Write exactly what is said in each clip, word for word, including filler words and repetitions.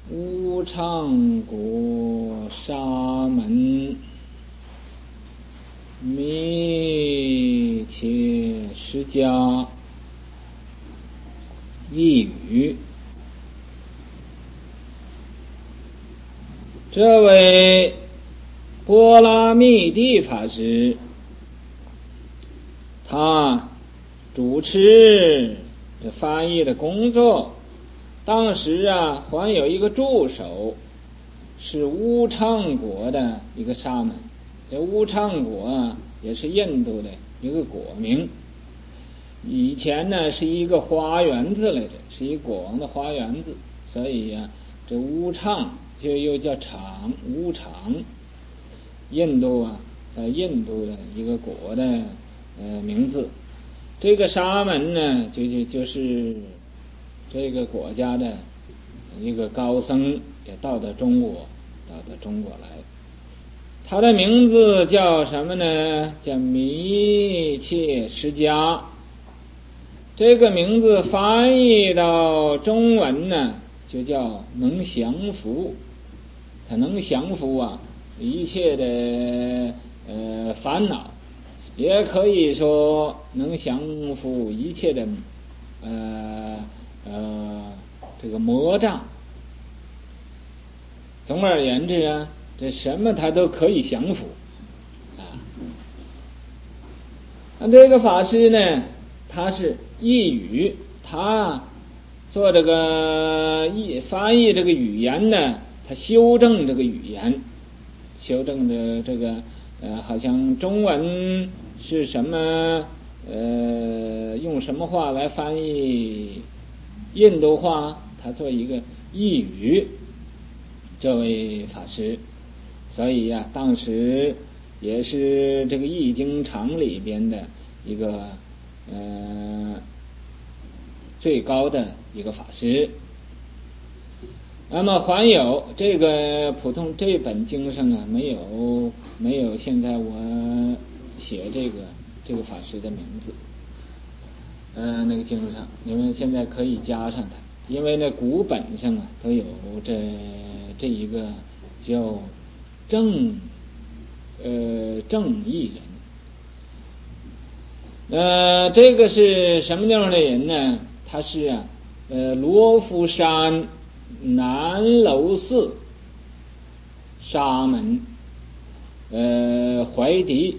乌昌国沙门密切释迦一语。这位波拉密地法师，他主持这翻译的工作。当时啊，还有一个助手，是乌昌国的一个沙门。这乌昌国啊，也是印度的一个国名。以前呢，是一个花园子来着，是一个国王的花园子，所以啊，这乌昌就又叫长乌长。印度啊，在印度的一个国的呃名字。这个沙门呢，就就就是这个国家的一个高僧，也到了中国，到了中国来。他的名字叫什么呢？叫密切释迦。这个名字翻译到中文呢，就叫能降伏。他能降服啊一切的呃烦恼，也可以说能降服一切的呃呃这个魔障。总而言之啊，这什么他都可以降服啊。那这个法师呢，他是译语，他做这个译翻译这个语言呢，他修正这个语言，修正的这个呃，好像中文是什么呃，用什么话来翻译印度话，他做一个译语。这位法师，所以呀、啊，当时也是这个易经场里边的一个呃最高的一个法师。那么还有这个普通这本经上啊，没有没有现在我写这个这个法师的名字，呃，那个经上，你们现在可以加上它，因为那古本上啊都有这这一个叫正呃正义人。呃，这个是什么地方的人呢？他是啊，呃，罗浮山南楼寺沙门呃怀迪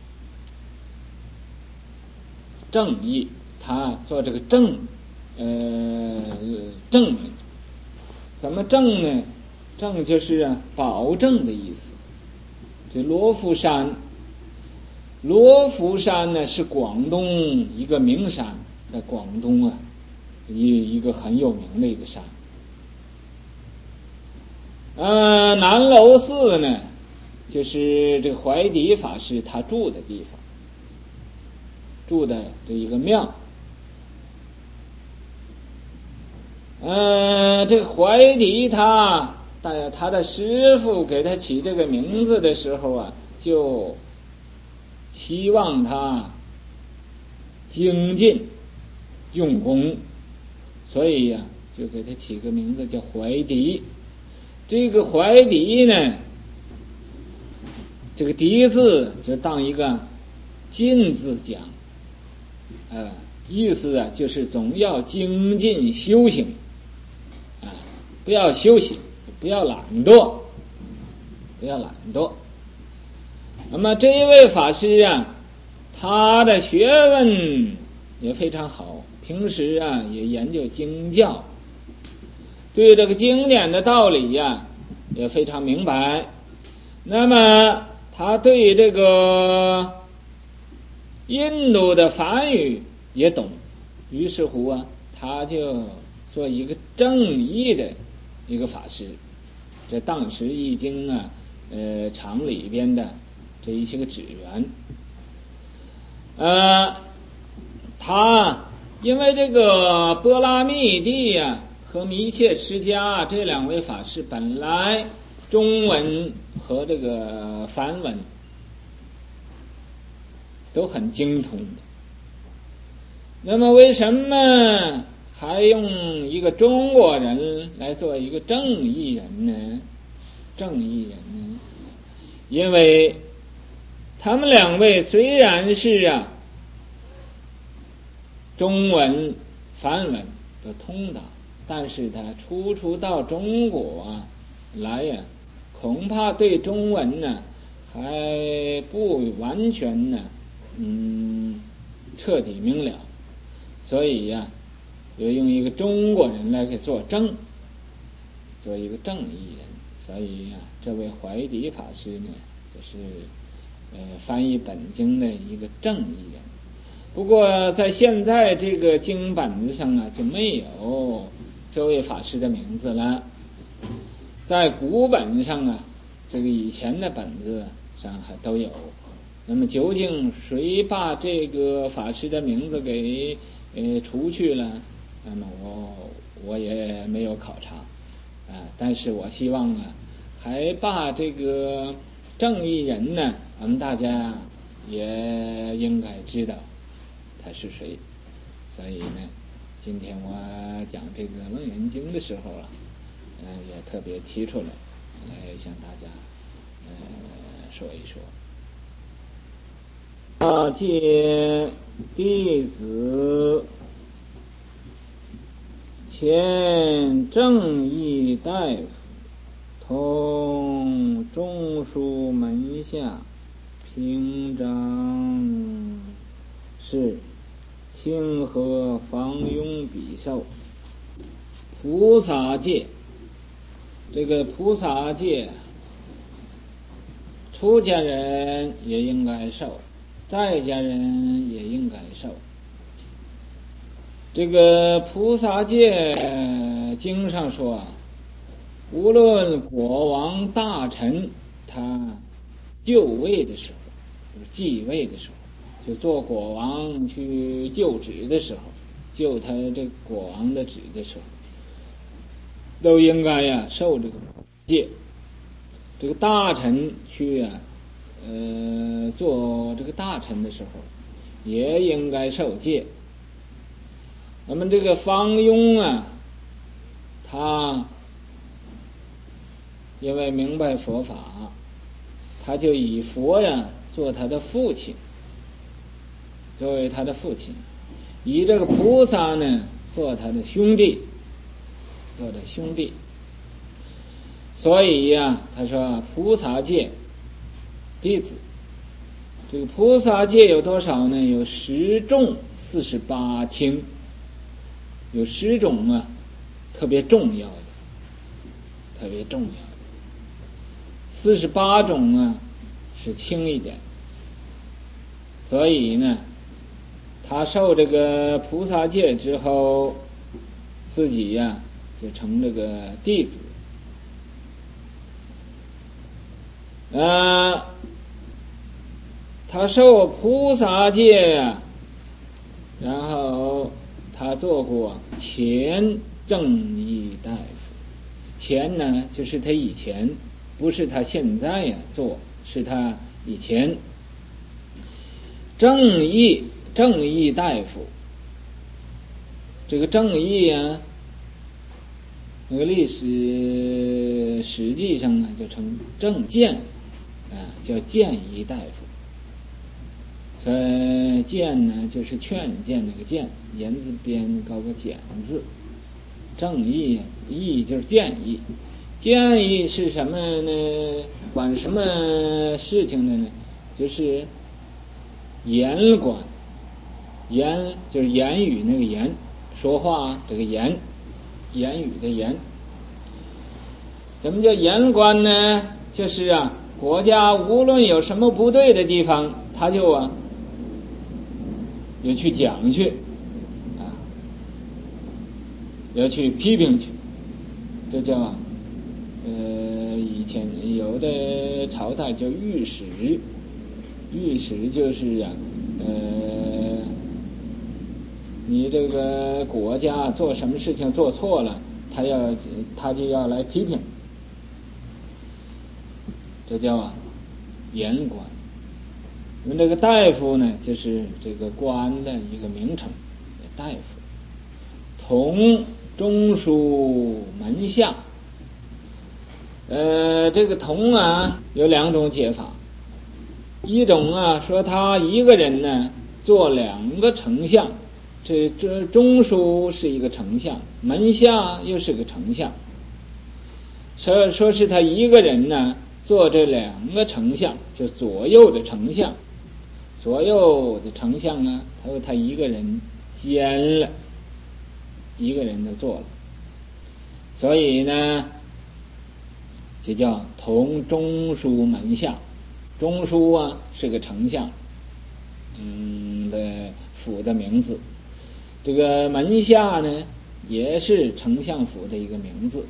正义，他做这个正呃证明。怎么证呢？证就是啊保证的意思。这罗浮山，罗浮山呢是广东一个名山，在广东啊一一个很有名的一个山。呃，南楼寺呢，就是这个怀迪法师他住的地方，住的这一个庙。呃，这个怀迪他，他的师父给他起这个名字的时候啊，就希望他精进用功，所以呀、啊，就给他起个名字叫怀迪。这个怀迪呢，这个迪字就当一个进字讲，呃，意思啊就是总要精进修行，啊、呃，不要休息，不要懒惰，不要懒惰。那么这一位法师啊，他的学问也非常好，平时啊也研究经教，对这个经典的道理呀、啊、也非常明白。那么他对这个印度的梵语也懂，于是乎啊，他就做一个正义的一个法师。这当时易经啊，呃，场里边的这一些个指源，呃，他因为这个波拉密地啊和密切释迦这两位法师本来中文和这个梵文都很精通的，那么为什么还用一个中国人来做一个正义人呢？正义人呢？因为他们两位虽然是啊中文梵文都通达，但是他初初到中国啊来呀、啊，恐怕对中文呢还不完全呢嗯彻底明了，所以呀、啊，就用一个中国人来给做正，做一个正义人。所以呀、啊，这位怀迪法师呢，就是呃翻译本经的一个正义人。不过在现在这个经本子上啊，就没有这位法师的名字了。在古本上啊，这个以前的本子上还都有。那么究竟谁把这个法师的名字给呃除去了？那么我我也没有考察啊，但是我希望啊，还把这个正义人呢，我们大家也应该知道他是谁。所以呢，今天我讲这个《楞严经》的时候啊，呃，也特别提出来，来向大家呃说一说。大戒弟子前正义大夫，同中书门下平章事，清河方庸比寿。菩萨戒，这个菩萨戒出家人也应该受，在家人也应该受。这个菩萨戒、呃、经上说，无论国王大臣他就位的时候，就是继位的时候，就做国王去就职的时候，就他这国王的职的时候，都应该呀、啊、受这个戒。这个大臣去啊呃做这个大臣的时候，也应该受戒。那么这个方庸啊，他因为明白佛法，他就以佛呀做他的父亲，作为他的父亲，以这个菩萨呢做他的兄弟，做的兄弟。所以呀、啊，他说菩萨戒弟子，这个菩萨戒有多少呢？有十重四十八轻，有十种啊特别重要的，特别重要的，四十八种啊是轻一点。所以呢，他受这个菩萨戒之后，自己呀、啊、就成这个弟子。呃，他受菩萨戒呀，然后他做过前正义大夫。前呢，就是他以前，不是他现在呀做，是他以前。正义正义大夫，这个正义啊，那个历史实际上呢就成正见啊，叫谏议大夫。所以谏呢就是劝谏那个谏，言字边高个简字。正义义就是建议，建议是什么呢？管什么事情的呢？就是言管，言就是言语那个言，说话这个言，言语的言。怎么叫言管呢？就是啊，国家无论有什么不对的地方，他就啊有去讲去啊，要去批评去，这叫呃以前有的朝代叫御史，御史就是啊呃你这个国家做什么事情做错了，他要他就要来批评，这叫啊言官。我们这个大夫呢，就是这个官的一个名称，大夫。 同中书门下。呃，这个同啊有两种解法，一种啊说他一个人呢做两个丞相，这这中书是一个丞相，门下又是个丞相，说说是他一个人呢做这两个丞相，就左右的丞相，左右的丞相啊，他说他一个人兼了，一个人都做了，所以呢就叫同中书门下。中书啊是个丞相嗯的府的名字，这个门下呢也是丞相府的一个名字。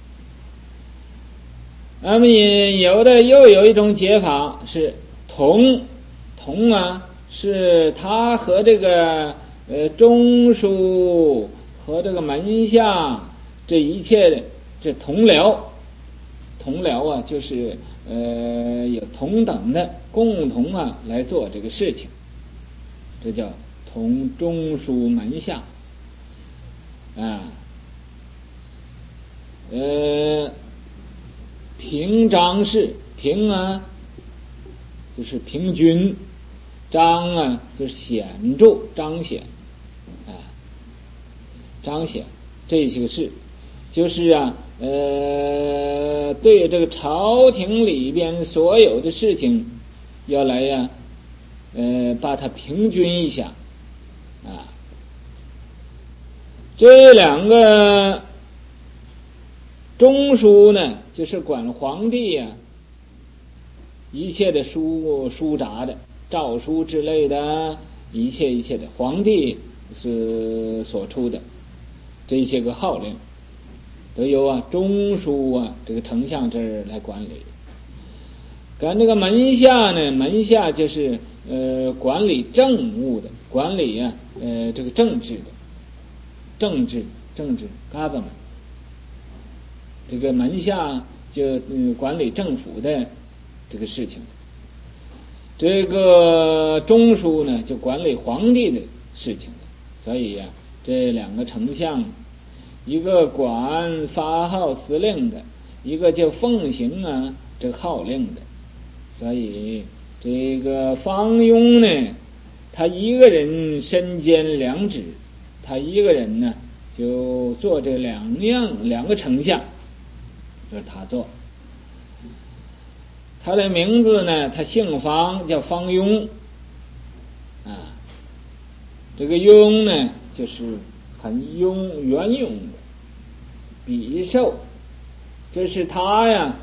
那么有的又有一种解法是同同啊是他和这个呃中书和这个门下这一切的这同僚，同僚啊就是呃有同等的共同啊来做这个事情，这叫同中书门下啊。呃平章事，平啊就是平均，彰啊就是显著彰显啊，彰显这些个事，就是啊呃对这个朝廷里边所有的事情要来呀、啊、呃把它平均一下啊。这两个中书呢就是管皇帝呀、啊、一切的书书札的诏书之类的，一切一切的皇帝是所出的这些个号令都由啊中书啊这个丞相这儿来管理。赶这个门下呢，门下就是呃管理政务的，管理啊呃这个政治的，政治政治 government， 这个门下就、嗯、管理政府的这个事情。这个中书呢就管理皇帝的事情的。所以呀、啊、这两个丞相，一个管发号司令的，一个就奉行啊这个号令的。所以这个方庸呢他一个人身兼两职，他一个人呢就做这两样两个丞相，就是他做。他的名字呢他姓方，叫方庸啊。这个庸呢就是很庸圆庸的笔受，这是他呀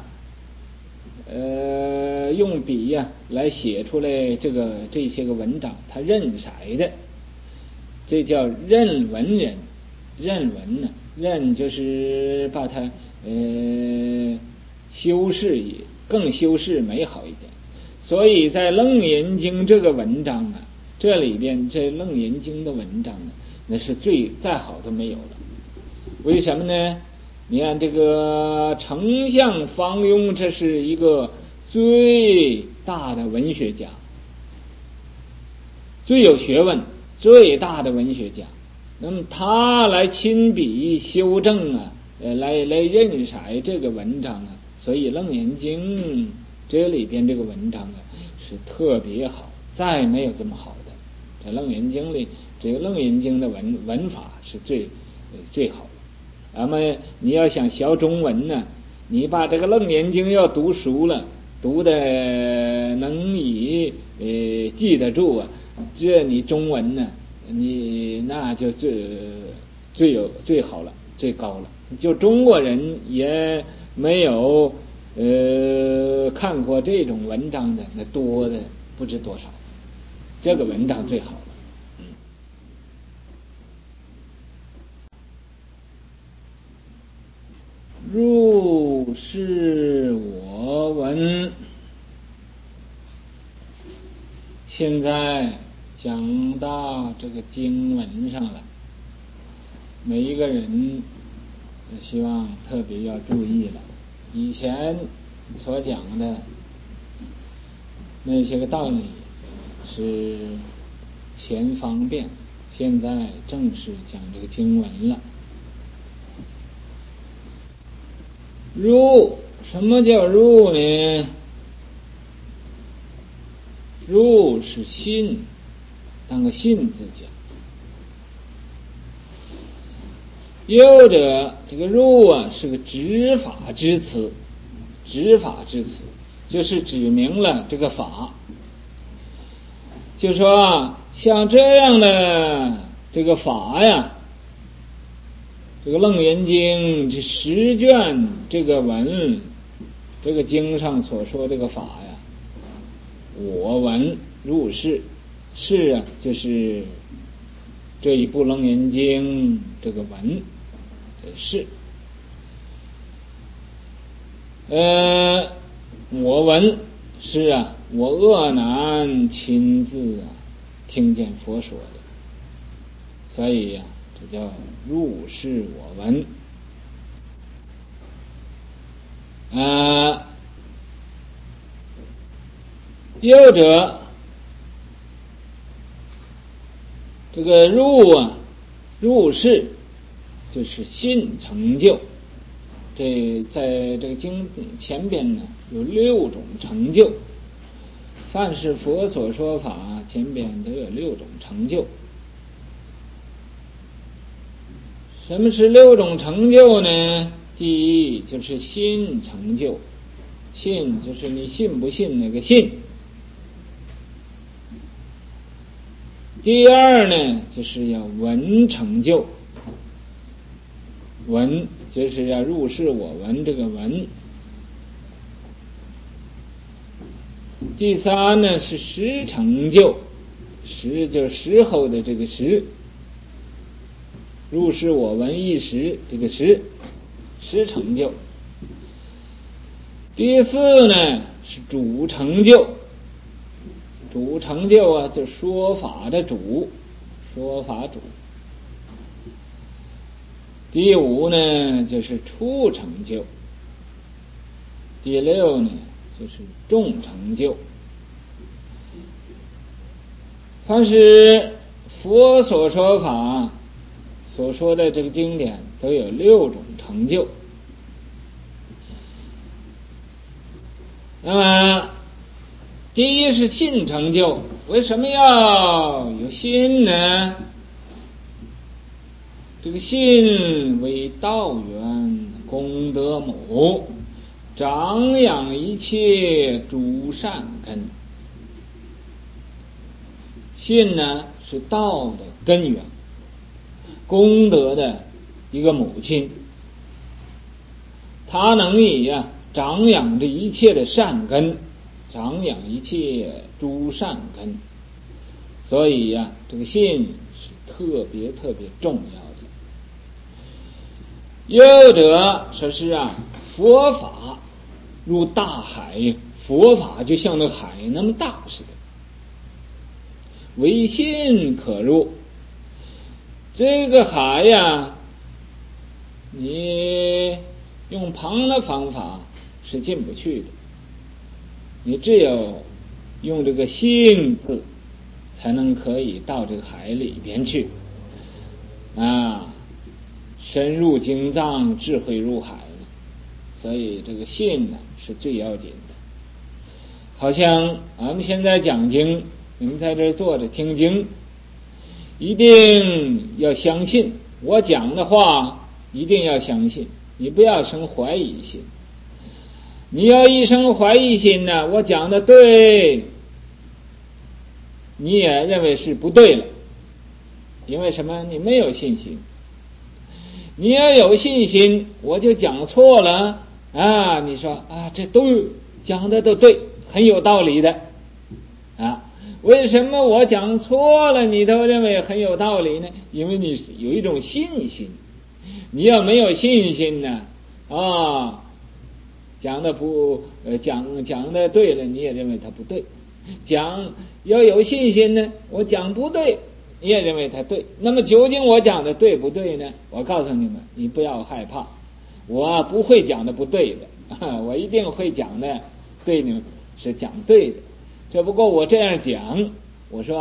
呃用笔呀来写出来这个这些个文章，他任色的，这叫任文人。任文呢，任就是把它呃修饰也更修饰美好一点。所以在楞严经这个文章啊，这里边这楞严经的文章呢，那是最再好都没有了。为什么呢？你看这个丞相方庸，这是一个最大的文学家，最有学问最大的文学家。那么他来亲笔修正啊呃来来认识这个文章啊，所以楞严经这里边这个文章啊是特别好，再没有这么好的。在楞严经里，这个楞严经的文文法是最呃最好的。那么你要想学中文呢，你把这个楞严经要读熟了，读的能以呃记得住啊，这你中文呢你那就最最有最好了，最高了。就中国人也没有呃看过这种文章的，那多的不知多少，这个文章最好了。嗯，入是我闻，现在讲到这个经文上了，每一个人希望特别要注意了。以前所讲的那些个道理是前方便， 现在正式讲这个经文了。入，什么叫入呢？入是信，当个信字讲。又者，这个入啊是个指法之词，指法之词就是指明了这个法。就说啊，像这样的这个法呀，这个《楞严经》这十卷这个文，这个经上所说这个法呀，我闻入世，世啊就是这一部《楞严经》这个文是，呃，我闻是啊，我鄂南亲自啊听见佛说的，所以呀、啊，这叫入世我闻。啊，又者，这个入啊，入世就是信成就。这在这个经前边呢有六种成就，凡是佛所说法前边都有六种成就。什么是六种成就呢？第一就是信成就，信就是你信不信那个信。第二呢就是要闻成就，闻就是要入世我闻这个闻。第三呢是识成就，识就是时候的这个识，入世我闻一识这个识，识成就。第四呢是主成就，主成就啊就是说法的主，说法主。第五呢就是处成就，第六呢就是众成就。凡是佛所说法所说的这个经典都有六种成就。那么第一是信成就，为什么要有信呢？这个信为道源功德母，长养一切诸善根。信呢是道的根源，功德的一个母亲，它能以啊长养着一切的善根，长养一切诸善根，所以呀、啊，这个信是特别特别重要的。又者说是啊，佛法如大海，佛法就像那海那么大似的，唯信可入。这个海呀，你用旁的方法是进不去的，你只有用这个信字才能可以到这个海里边去啊，深入经藏，智慧入海了。所以这个信呢是最要紧的。好像俺们现在讲经，你们在这儿坐着听经，一定要相信我讲的话，一定要相信，你不要生怀疑心。你要一生怀疑心呢，我讲的对，你也认为是不对了。因为什么？你没有信心。你要有信心，我就讲错了啊！你说啊，这都讲的都对，很有道理的啊。为什么我讲错了你都认为很有道理呢？因为你有一种信心。你要没有信心呢啊，讲的不呃讲讲的对了，你也认为它不对。讲要有信心呢，我讲不对，你也认为它对。那么究竟我讲的对不对呢？我告诉你们，你不要害怕，我不会讲的不对的，我一定会讲的对，你们是讲对的。只不过我这样讲，我说啊，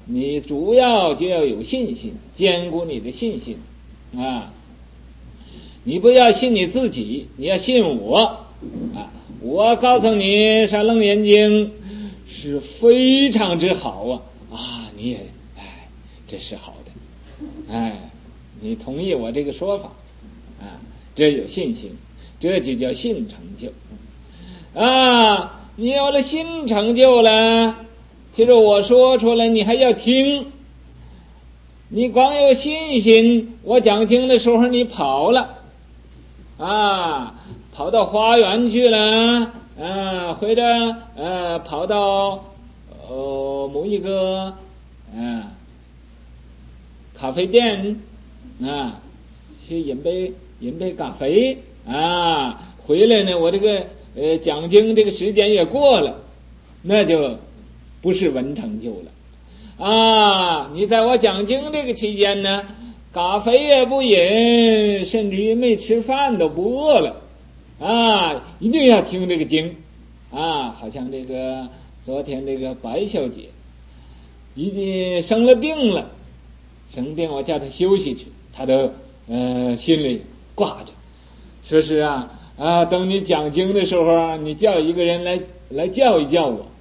你主要就要有信心，坚固你的信心啊！你不要信你自己，你要信我啊！我告诉你，上楞严经是非常之好啊！啊，你也哎，这是好的，哎，你同意我这个说法啊？这有信心，这就叫信成就啊！你有了信成就了，譬如我说出来，你还要听。你光有信心，我讲经的时候你跑了啊，跑到花园去了啊，或者呃跑到呃某一个啊咖啡店啊去饮杯饮杯咖啡啊，回来呢我这个呃讲经这个时间也过了，那就不是文成就了啊！你在我讲经这个期间呢，咖啡也不饮，甚至于没吃饭都不饿了啊！一定要听这个经啊！好像这个昨天这个白小姐已经生了病了，生病我叫她休息去，她都呃心里挂着，说是啊啊，等你讲经的时候，你叫一个人来来叫一叫我。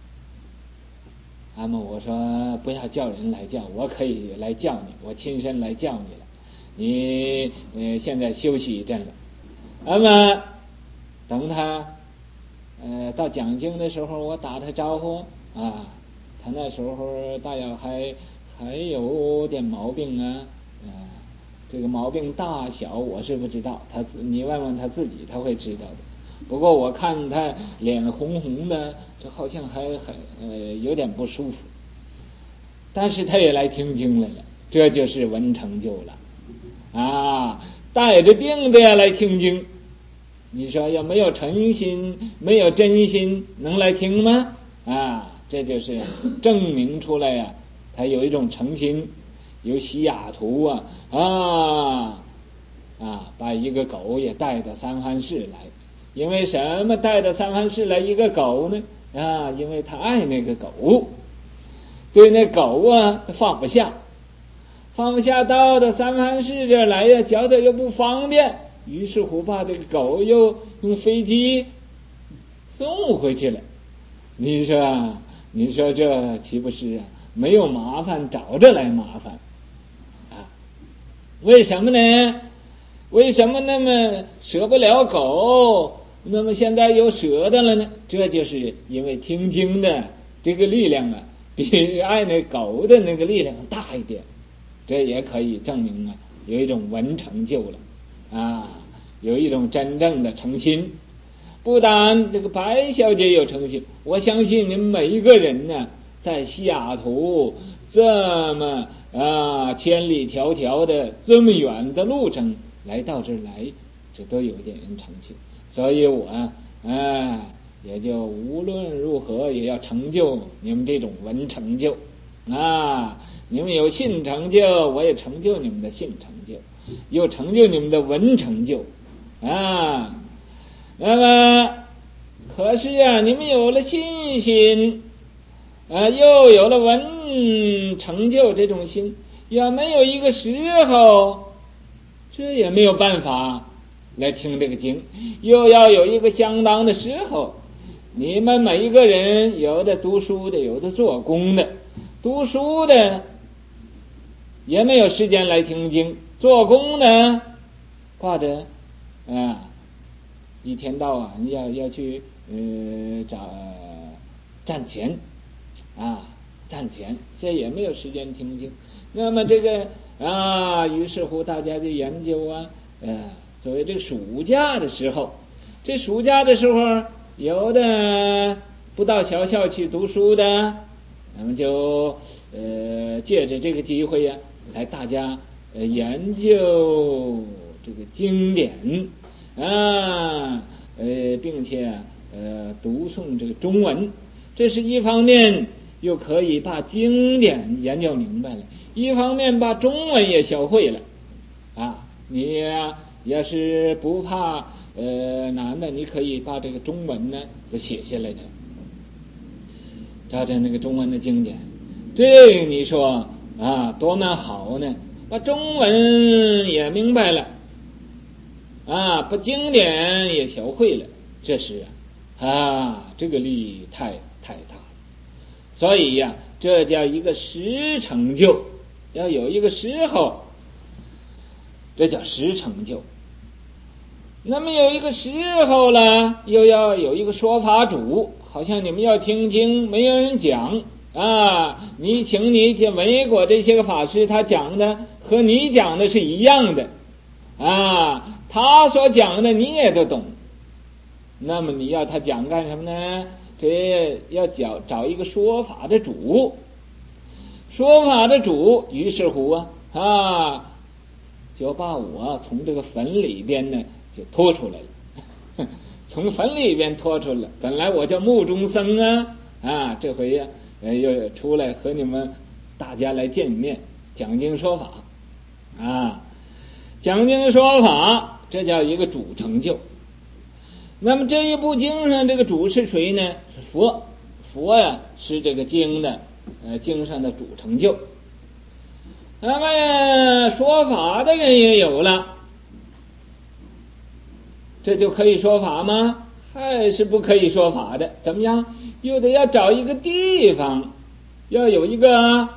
那么我说不要叫人来叫，我可以来叫你，我亲身来叫你了。你呃现在休息一阵了。那么等他呃到讲经的时候，我打他招呼啊，他那时候大约还还有点毛病啊，呃，这个毛病大小我是不知道，他你问问他自己，他会知道的。不过我看他脸红红的，这好像还还呃有点不舒服，但是他也来听经来了，这就是文成就了啊！带着病的呀来听经，你说要没有诚心，没有真心，能来听吗？啊，这就是证明出来呀，他有一种诚心，有西雅图啊啊啊，把一个狗也带到三藩市来。因为什么带到三藩市来一个狗呢？啊，因为他爱那个狗，对那狗啊放不下，放不下到的三藩市这儿来呀，觉得又不方便，于是乎把这个狗又用飞机送回去了。你说，你说这岂不是没有麻烦找着来麻烦啊？为什么呢？为什么那么舍不了狗？那么现在又舍得了呢？这就是因为听经的这个力量啊，比爱那狗的那个力量大一点。这也可以证明啊，有一种文成就了啊，有一种真正的诚心。不但这个白小姐有诚心，我相信你们每一个人呢，在西雅图这么啊千里迢迢的这么远的路程来到这儿来，这都有点人诚心。所以我啊也就无论如何也要成就你们这种文成就啊！你们有信成就，我也成就你们的信成就，又成就你们的文成就啊！那么可是啊，你们有了信心啊，又有了文成就这种心，要没有一个时候，这也没有办法来听这个经，又要有一个相当的时候。你们每一个人，有的读书的，有的做工的，读书的也没有时间来听经，做工的挂着啊，一天到晚要要去呃找赚钱啊，赚钱，这也没有时间听经。那么这个啊，于是乎大家就研究啊，呃，所谓这个暑假的时候，这暑假的时候，有的不到学校去读书的，那么就呃借着这个机会呀、啊，来大家呃研究这个经典啊，呃，并且呃读诵这个中文，这是一方面，又可以把经典研究明白了，一方面把中文也学会了啊。你呀、要是不怕呃难的，你可以把这个中文呢都写下来的，照着那个中文的经典这个你说啊，多么好呢！把中文也明白了，啊，把经典也学会了，这是啊，啊这个利益太太大了。所以呀、啊，这叫一个实成就，要有一个时候，这叫实成就。那么有一个时候了，又要有一个说法主，好像你们要听经，没有人讲啊，你请你这美国这些个法师，他讲的和你讲的是一样的啊，他所讲的你也都懂，那么你要他讲干什么呢？这要找找一个说法的主，说法的主，于是乎啊啊，就把我从这个坟里边呢就拖出来了，从坟里边拖出来。本来我叫目中僧啊啊，这回呀、啊、又出来和你们大家来见面，讲经说法啊，讲经说法，这叫一个主成就。那么这一部经上这个主是谁呢？是佛，佛呀是这个经的呃经上的主成就。那么说法的人也有了，这就可以说法吗？还是不可以说法的？怎么样？又得要找一个地方，要有一个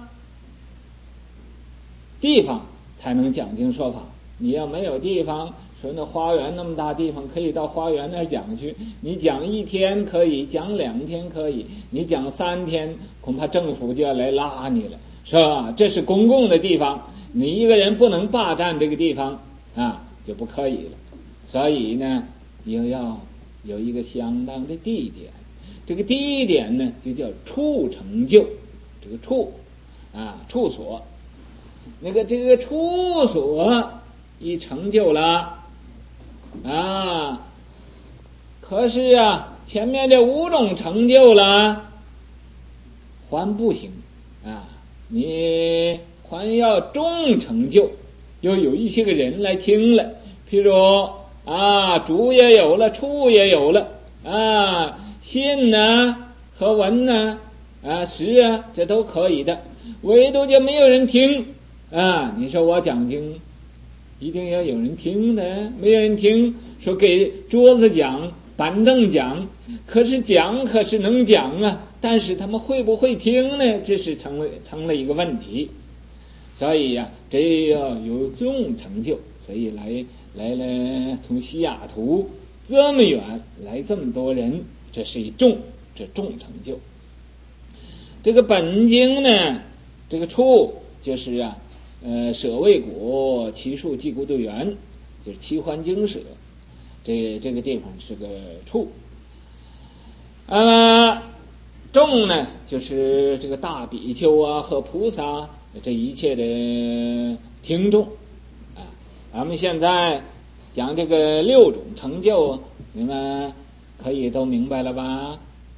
地方才能讲经说法。你要没有地方，说那花园那么大地方，可以到花园那儿讲去。你讲一天可以，讲两天可以，你讲三天，恐怕政府就要来拉你了，是吧？这是公共的地方，你一个人不能霸占这个地方啊，就不可以了。所以呢，又要有一个相当的地点。这个地点呢，就叫处成就。这个处啊，处所，那个这个处所一成就了啊，可是啊，前面这五种成就了，还不行啊！你还要众成就，又有一些个人来听了，譬如啊，主也有了，处也有了啊，信呢和闻呢啊，识啊，这都可以的，唯独就没有人听啊！你说我讲经，一定要有人听的，没有人听，说给桌子讲，板凳讲，可是讲可是能讲啊，但是他们会不会听呢？这是成了成了一个问题。所以呀、啊，这要有众成就，所以来来了，从西雅图这么远来这么多人，这是一众，这众成就。这个本经呢，这个处就是啊。呃，舍卫国奇树济孤独园，就是齐桓经舍，这这个地方是个处。那么众呢，就是这个大比丘啊和菩萨这一切的听众啊。咱们现在讲这个六种成就，你们可以都明白了吧？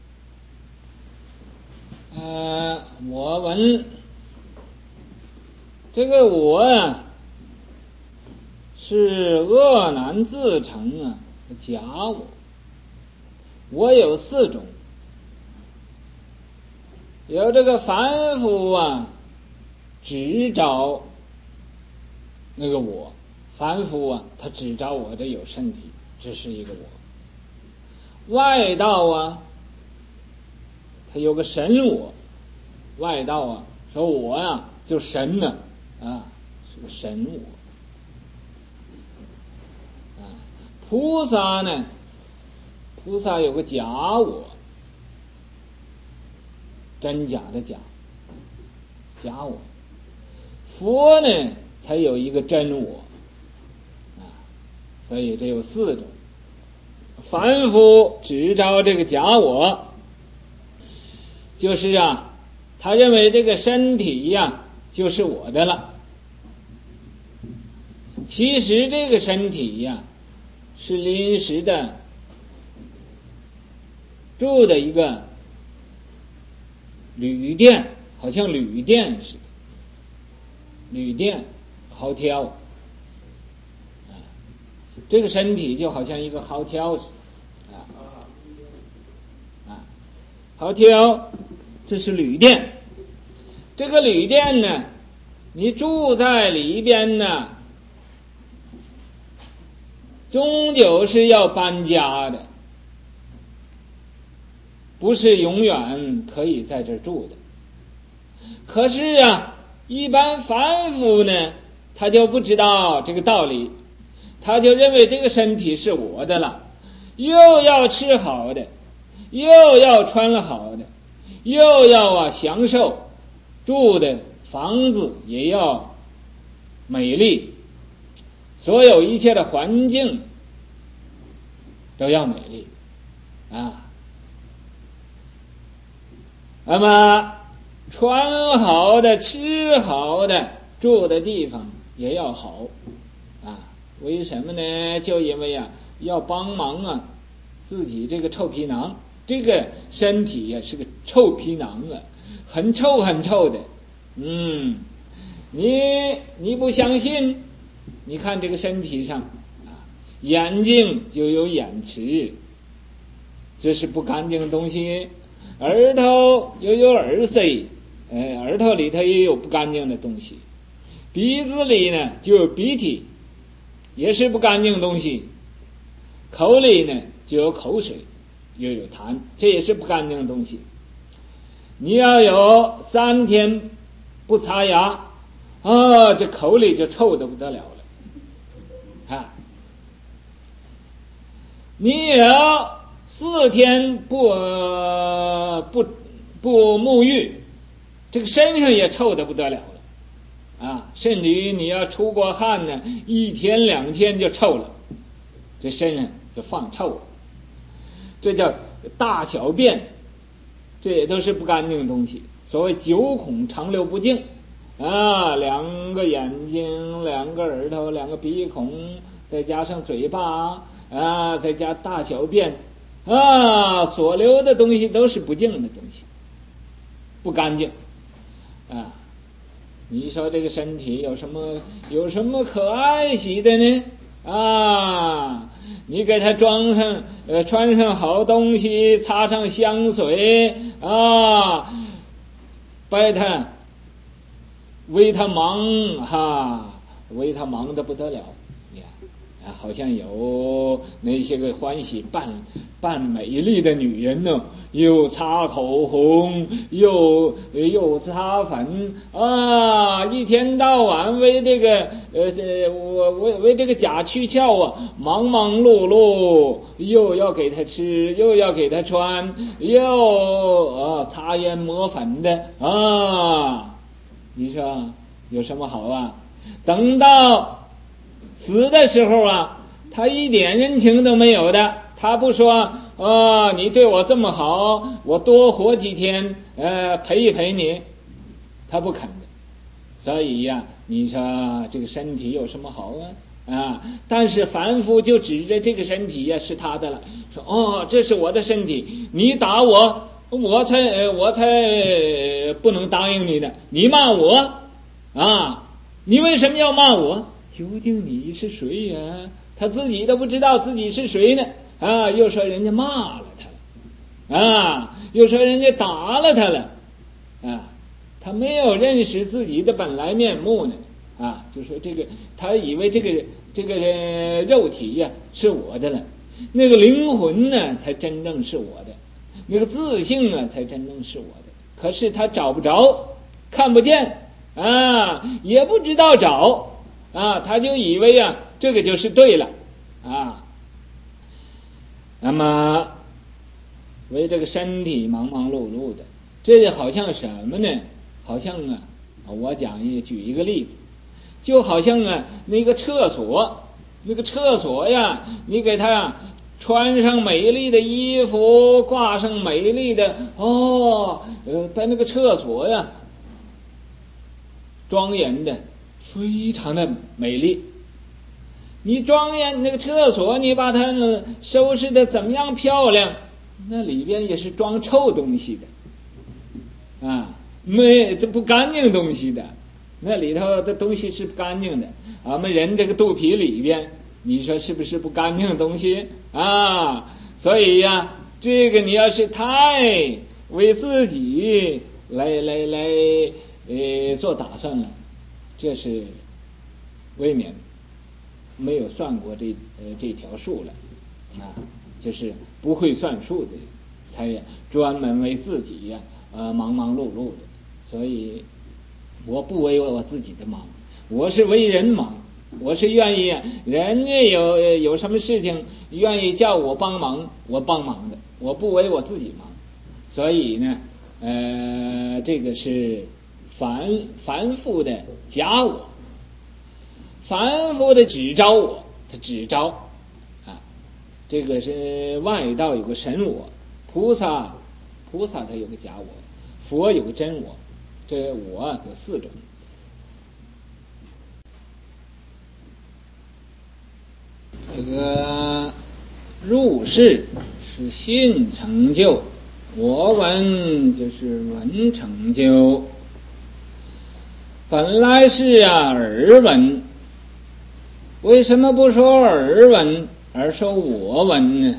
呃，我闻。这个我啊，是恶难自成啊，假我。我有四种，有这个凡夫啊，只找那个我，凡夫啊，他只找我这有身体，这是一个我。外道啊，他有个神我，外道啊，说我呀、啊、就神呢。啊，是个神我啊。菩萨呢，菩萨有个假我，真假的假，假我。佛呢，才有一个真我啊。所以这有四种。凡夫只招这个假我，就是啊，他认为这个身体呀、啊、就是我的了。其实这个身体呀、啊，是临时的住的一个旅店，好像旅店似的，旅店好挑啊，这个身体就好像一个好挑似的啊啊，好挑，这是旅店。 这个旅店呢，你住在里边呢，终究是要搬家的，不是永远可以在这儿住的。可是啊，一般凡夫呢，他就不知道这个道理，他就认为这个身体是我的了，又要吃好的，又要穿好的，又要啊享受，住的房子也要美丽，所有一切的环境都要美丽啊。那么穿好的，吃好的，住的地方也要好啊。为什么呢？就因为啊，要帮忙啊，自己这个臭皮囊，这个身体呀、啊、是个臭皮囊啊，很臭很臭的。嗯，你你不相信？你看这个身体上啊，眼睛就有眼池，这是不干净的东西；耳朵又有耳塞，呃，耳朵里头也有不干净的东西；鼻子里呢就有鼻涕，也是不干净的东西；口里呢就有口水，又有痰，这也是不干净的东西。你要有三天不擦牙啊，这口里就臭得不得了了啊！你有四天不、呃、不不沐浴，这个身上也臭得不得了了啊！甚至于你要出过汗呢，一天两天就臭了，这身上就放臭了，这叫大小便，这也都是不干净的东西。所谓九孔长流不净啊，两个眼睛，两个耳朵，两个鼻孔，再加上嘴巴啊，再加大小便啊，所流的东西都是不净的东西，不干净啊。你说这个身体有什么有什么可爱惜的呢？啊，你给它装上呃穿上好东西，擦上香水啊，拜他为他忙哈，为他忙得不得了呀！啊，好像有那些个欢喜扮扮美丽的女人呢，又擦口红，又又擦粉啊，一天到晚为这个呃我为为这个假躯壳啊，忙忙碌碌，又要给他吃，又要给他穿，又啊擦胭抹粉的啊。你说有什么好啊？等到死的时候啊，他一点人情都没有的，他不说啊，你对我这么好，我多活几天，呃，陪一陪你，他不肯的。所以呀、啊，你说这个身体有什么好啊？啊，但是凡夫就指着这个身体呀、啊、是他的了，说哦，这是我的身体，你打我。我才我才不能答应你的，你骂我啊，你为什么要骂我？究竟你是谁呀、啊？他自己都不知道自己是谁呢啊！又说人家骂了他了啊，又说人家打了他了啊，他没有认识自己的本来面目呢啊，就说这个他以为这个这个、呃、肉体呀、啊、是我的了，那个灵魂呢才真正是我的。那个自性啊，才真正是我的。可是他找不着，看不见啊，也不知道找啊，他就以为啊，这个就是对了啊。那么为这个身体忙忙碌碌的，这就好像什么呢？好像啊，我讲一举一个例子，就好像啊，那个厕所，那个厕所呀，你给他呀。穿上美丽的衣服，挂上美丽的哦，呃，把那个厕所呀庄严的，非常的美丽。你庄严那个厕所，你把它呢收拾的怎么样漂亮？那里边也是装臭东西的啊，没这不干净东西的，那里头的东西是不干净的。俺们人这个肚皮里边。你说是不是不干净的东西啊？所以呀，这个你要是太为自己来来来呃做打算了，这是未免没有算过这呃这条数了啊，就是不会算数的，才专门为自己呀、啊、呃忙忙碌碌的。所以我不为我自己的忙，我是为人忙。我是愿意人家有有什么事情愿意叫我帮忙，我帮忙的，我不为我自己忙。所以呢，呃，这个是凡凡夫的假我，凡夫的只招我，他只招啊。这个是外道有个神我，菩萨菩萨他有个假我，佛有个真我，这我有四种。这个入世是信成就，我闻就是闻成就。本来是啊耳闻，为什么不说耳闻而说我闻呢？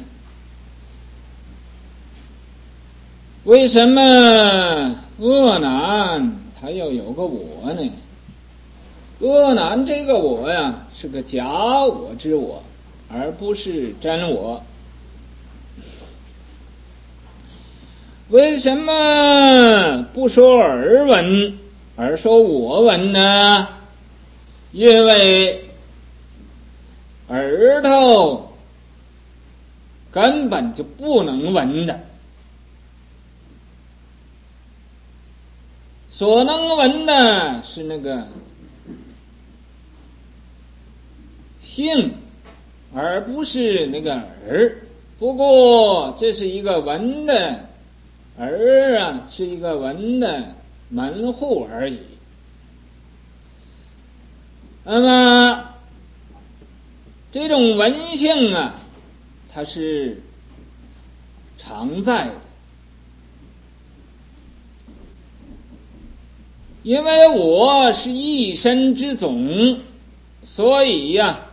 为什么恶男他要有个我呢？恶男这个我呀是个假我之我，而不是真我。为什么不说耳闻而说我闻呢？因为耳朵根本就不能闻的，所能闻的是那个性，而不是那个耳。不过这是一个闻的耳啊，是一个闻的门户而已。那么这种闻性啊，它是常在的，因为我是一身之总，所以呀、啊，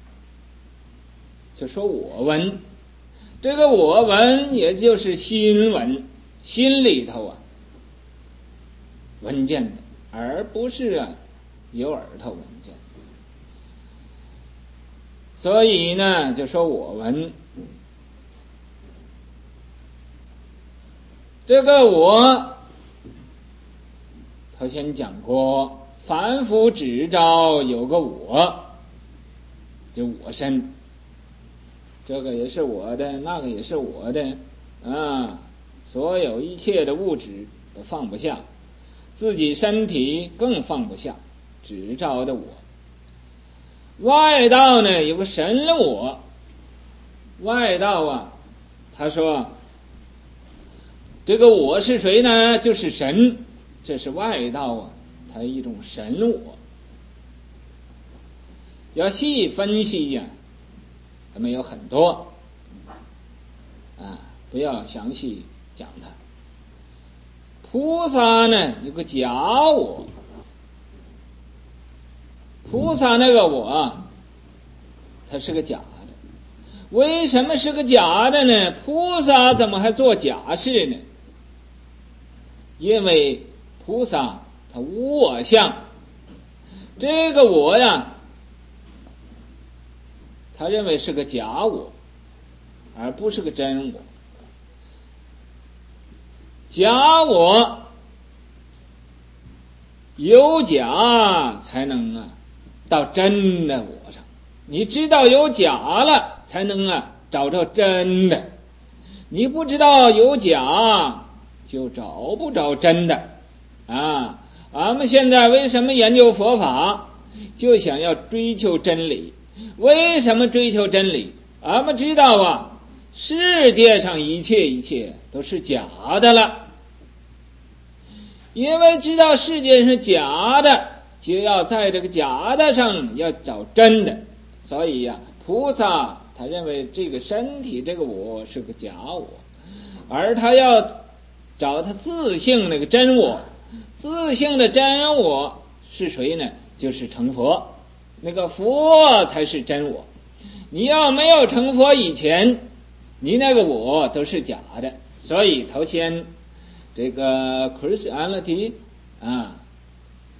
就说我闻。这个我闻也就是心闻，心里头啊闻见的，而不是啊有耳朵闻见的。所以呢就说我闻。这个我头先讲过，凡夫只招有个我，就我身，这个也是我的，那个也是我的啊，所有一切的物质都放不下，自己身体更放不下，只招的我。外道呢有个神我，外道啊他说这个我是谁呢？就是神，这是外道啊它一种神我。要细分析呀、啊，他们有很多啊，不要详细讲它。菩萨呢有个假我，菩萨那个我它是个假的。为什么是个假的呢？菩萨怎么还做假事呢？因为菩萨他无我相，这个我呀他认为是个假我，而不是个真我。假我有假才能啊到真的我上，你知道有假了才能啊找着真的，你不知道有假就找不着真的啊。俺们现在为什么研究佛法，就想要追求真理。为什么追求真理？俺们知道啊，世界上一切一切都是假的了，因为知道世界是假的，就要在这个假的上要找真的。所以呀、啊，菩萨他认为这个身体这个我是个假我，而他要找他自性那个真我。自性的真我是谁呢？就是成佛，那个佛才是真我。你要没有成佛以前，你那个我都是假的。所以头先这个 Christianity 啊，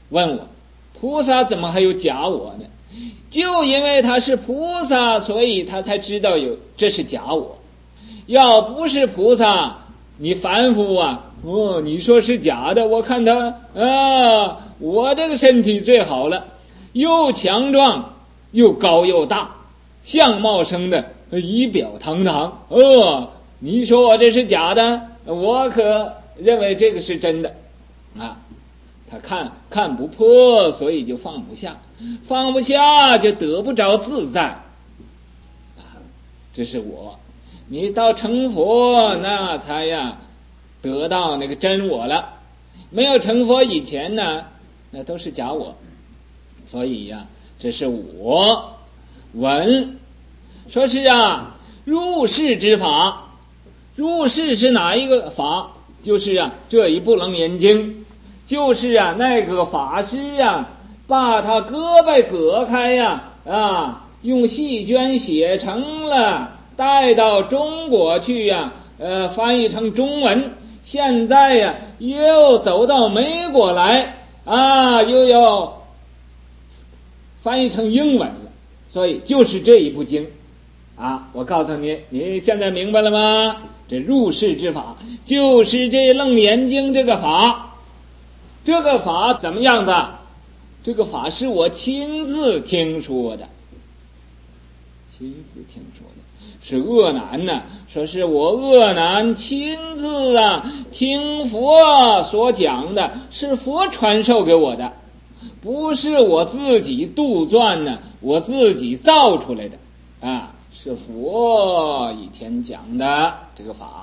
问我菩萨怎么还有假我呢？就因为他是菩萨，所以他才知道有这是假我。要不是菩萨，你凡夫啊，哦，你说是假的，我看他啊，我这个身体最好了，又强壮又高又大，相貌生的仪表堂堂，哦，你说我这是假的，我可认为这个是真的啊。他看看不破，所以就放不下，放不下就得不着自在啊。这是我，你到成佛那才呀得到那个真我了，没有成佛以前呢，那都是假我。所以呀，这是我闻说是啊入世之法。入世是哪一个法？就是啊这一部楞严经，就是啊那个法师啊把他胳膊割开呀 啊, 啊用细绢写成了，带到中国去呀、啊、呃翻译成中文，现在呀、啊、又走到美国来啊，又要翻译成英文了。所以就是这一部经啊，我告诉你，你现在明白了吗？这入世之法就是这楞严经这个法。这个法怎么样子？这个法是我亲自听说的，亲自听说的，是鄂南呢，说是我鄂南亲自啊听佛所讲的，是佛传授给我的，不是我自己杜撰呢，我自己造出来的啊，是佛以前讲的这个法。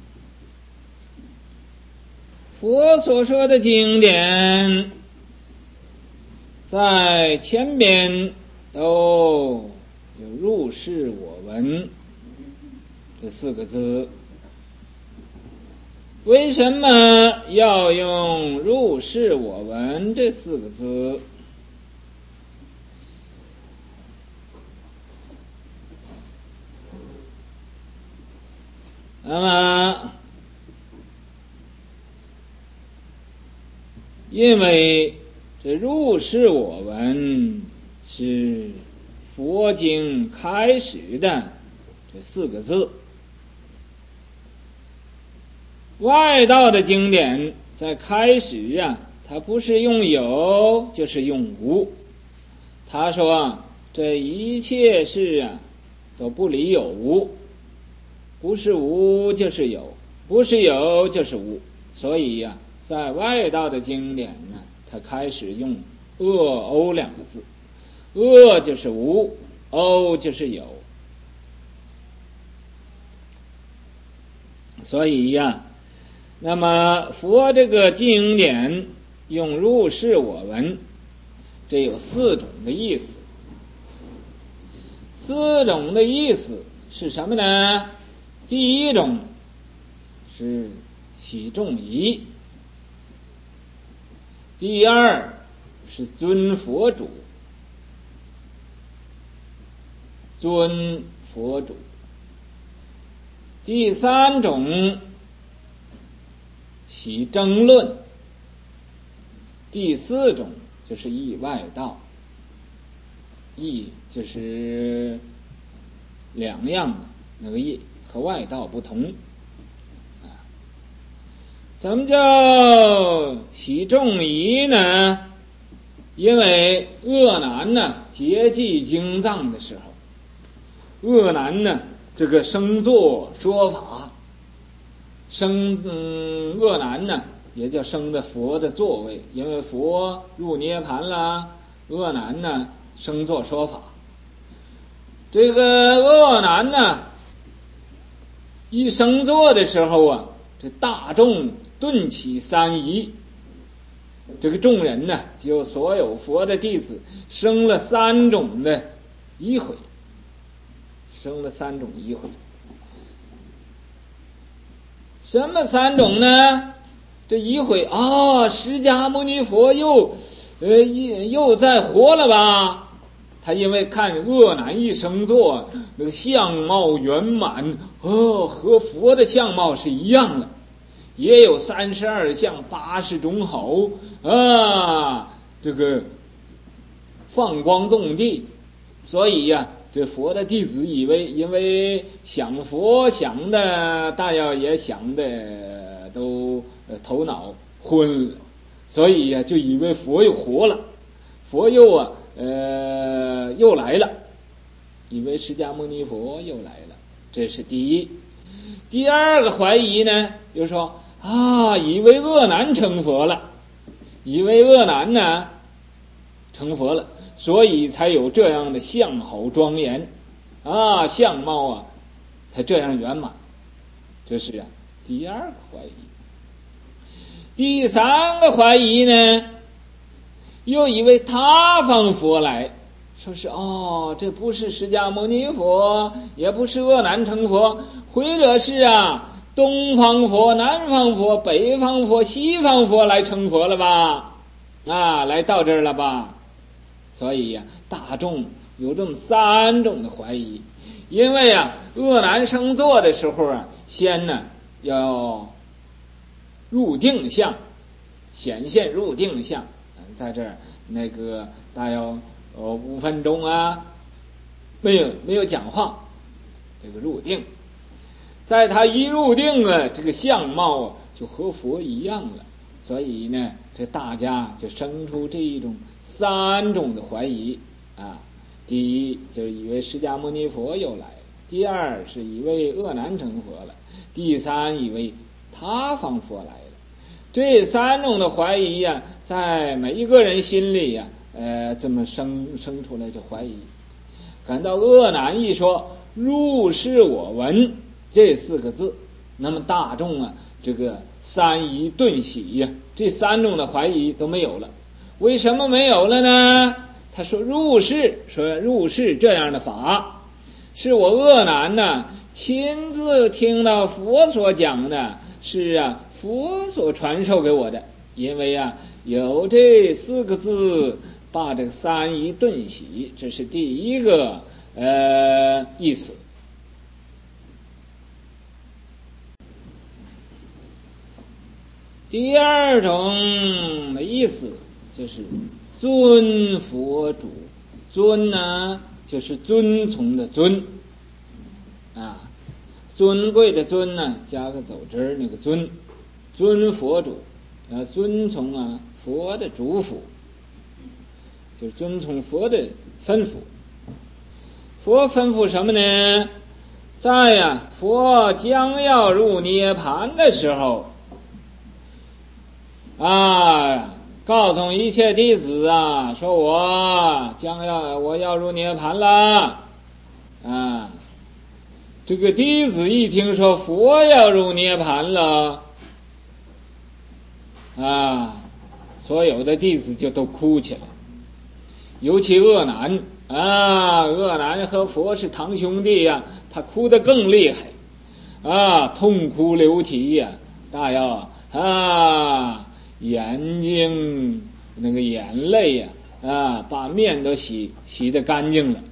佛所说的经典在前边都有入世我闻这四个字。为什么要用入世我闻这四个字？那么因为这入世我闻是佛经开始的这四个字，外道的经典在开始啊，它不是用有就是用无。他说这一切事啊都不离有无，不是无就是有，不是有就是无。所以呀、啊在外道的经典呢，他开始用恶欧两个字，恶就是无，欧就是有。所以呀，那么佛这个经典用入世我闻，这有四种的意思。四种的意思是什么呢？第一种是喜众疑，第二是尊佛主，尊佛主。第三种喜争论，第四种就是意外道。意就是两样的那个意和外道不同。怎么叫喜众疑呢？因为鄂南呢结集经藏的时候，鄂南呢这个生座说法，生嗯鄂南呢也叫生的佛的座位，因为佛入涅盘了，鄂南呢生座说法。这个鄂南呢一生座的时候啊，这大众顿起三疑，这个众人呢就所有佛的弟子生了三种的疑悔，生了三种疑悔。什么三种呢？这疑悔啊、哦，释迦牟尼佛又呃又在活了吧？他因为看鄂南一生座那个相貌圆满，哦，和佛的相貌是一样的，也有三十二相八十种好啊， 这个放光动地，所以呀、啊，这佛的弟子以为，因为想佛想的大要也想的都头脑昏了，所以呀、啊，就以为佛又活了，佛又啊呃又来了，以为释迦牟尼佛又来了，这是第一。第二个怀疑呢，就说啊，以为恶男成佛了，以为恶男呢成佛了，所以才有这样的相好庄严啊，相貌啊才这样圆满。这是啊第二个怀疑。第三个怀疑呢，又以为他方佛来，说是哦，这不是释迦牟尼佛，也不是恶男成佛，或者是啊东方佛、南方佛、北方佛、西方佛来成佛了吧？啊，来到这儿了吧？所以呀、啊，大众有这么三种的怀疑。因为啊，恶男生坐的时候啊，先呢要入定相，显现入定相，在这儿那个大约呃五分钟啊，没有没有讲话，这个入定。在他一入定啊，这个相貌啊就和佛一样了，所以呢，这大家就生出这一种三种的怀疑啊。第一就是以为释迦牟尼佛又来了，第二是以为恶男成佛了，第三以为他方佛来了。这三种的怀疑呀、啊，在每一个人心里呀、啊，呃，这么生生出来这怀疑。感到恶男一说入世我闻这四个字，那么大众啊，这个三疑顿喜呀、啊，这三种的怀疑都没有了。为什么没有了呢？他说入世，说入世这样的法，是我恶男呢亲自听到佛所讲的，是啊佛所传授给我的。因为啊有这四个字，把这个三疑顿喜，这是第一个呃意思。第二种的意思就是尊佛主，尊呢就是遵从的尊啊，尊贵的尊呢加个走之那个尊，尊佛主啊，遵从啊佛的嘱咐，就是遵从佛的吩咐。佛吩咐什么呢？在呀、啊、佛将要入涅盘的时候啊，告诉一切弟子啊，说我将要我要入涅盘了啊。这个弟子一听说佛要入涅盘了啊，所有的弟子就都哭起来，尤其恶男啊，恶男和佛是堂兄弟呀、啊，他哭得更厉害啊，痛哭流涕呀、啊，大要啊眼睛那个眼泪呀 啊, 啊把面都洗洗得干净了。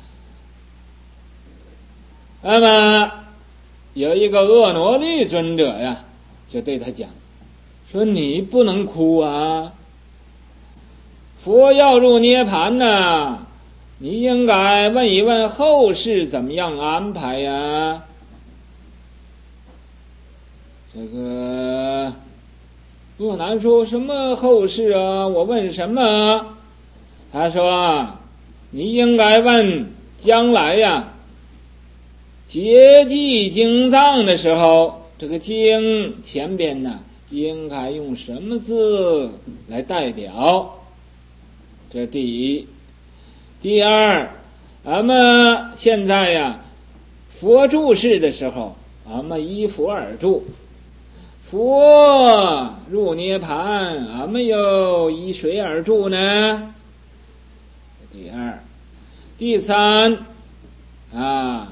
那么有一个恶罗律尊者呀，就对他讲说，你不能哭啊，佛要入涅盘呢，你应该问一问后世怎么样安排呀。这个恶男说什么后事啊？我问什么？他说你应该问将来呀，结集经藏的时候，这个经前边呢应该用什么字来代表？这第一。第二，俺们现在呀佛住世的时候，俺们依佛而住，佛入涅盘，俺们又依谁而住呢？第二。第三啊，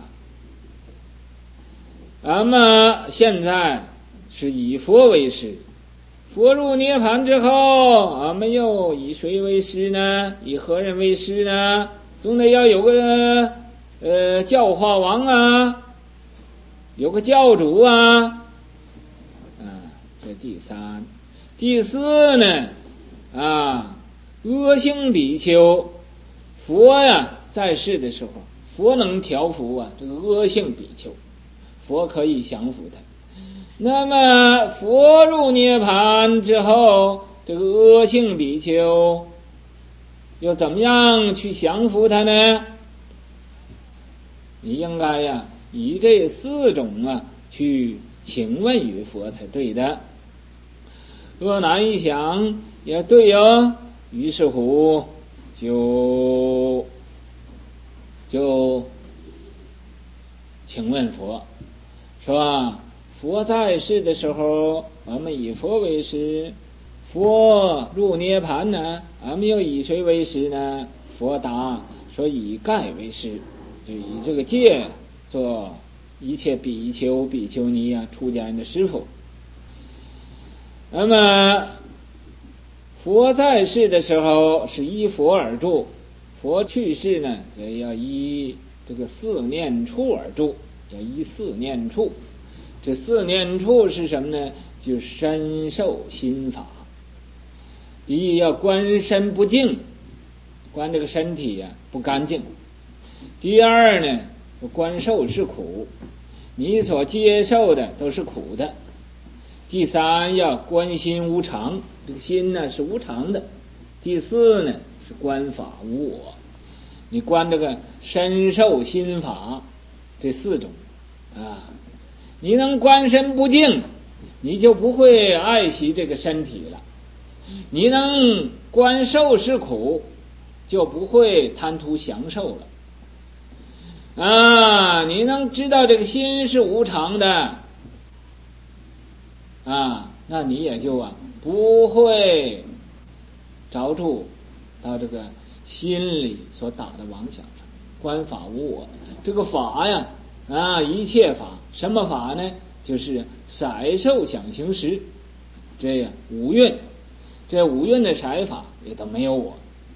俺们现在是以佛为师，佛入涅盘之后，俺们又以谁为师呢？以何人为师呢？总得要有个呃教化王啊，有个教主啊。啊，这第三。第四呢啊， 阿性比丘，佛呀在世的时候，佛能调伏啊这个阿性比丘，佛可以降伏他。那么佛入涅盘之后，这个阿性比丘又怎么样去降伏他呢？你应该呀以这四种啊去请问于佛才对的。阿难一想也对呀，于是乎就就请问佛，是吧？佛在世的时候，我们以佛为师；佛入涅盘呢，俺们又以谁为师呢？佛答说以盖为师，就以这个戒做一切比丘、比丘尼啊，出家人的师傅。那么佛在世的时候是依佛而住，佛去世呢，则要依这个四念处而住，要依四念处。这四念处是什么呢？就是身受心法。第一要观身不净，观这个身体呀、啊、不干净。第二呢，观受是苦，你所接受的都是苦的。第三要观心无常，这个心呢是无常的。第四呢是观法无我，你观这个身受心法这四种啊，你能观身不净，你就不会爱惜这个身体了；你能观受是苦，就不会贪图享受了啊！你能知道这个心是无常的啊，那你也就啊不会着住到这个心里所打的妄想上。观法无我，这个法呀啊，一切法，什么法呢？就是色受想行识，这样五蕴，这五蕴的色法也都没有我。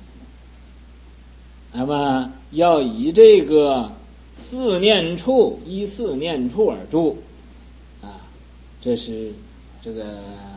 那么要以这个四念处，依四念处而住啊，这是这个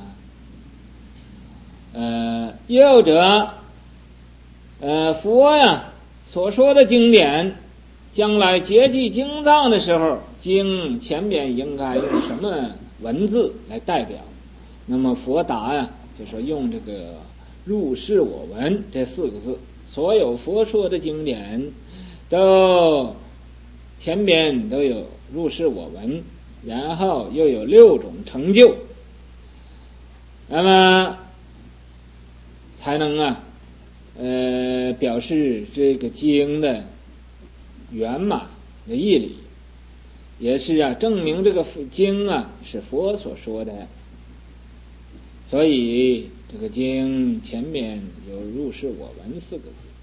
呃，也有者呃佛呀所说的经典，将来结集经藏的时候，经前边应该用什么文字来代表？那么佛答呀，就说用这个入世我闻这四个字。所有佛说的经典都前边都有入世我闻，然后又有六种成就，那么才能啊呃表示这个经的圆满的义理，也是啊证明这个经啊是佛所说的。所以这个经前面有入世我闻四个字。